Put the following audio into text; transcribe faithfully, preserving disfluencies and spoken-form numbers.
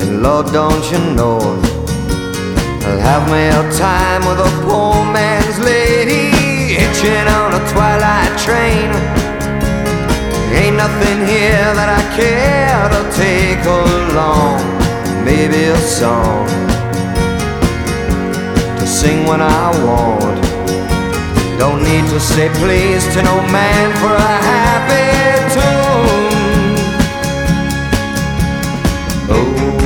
And Lord, don't you know, I'll have me a time with a poor man's lady, hitching on a twilight train. Ain't nothing here that I care to take along. Maybe a song to sing when I want. Don't need to say please to no man for a happy tune. Oh.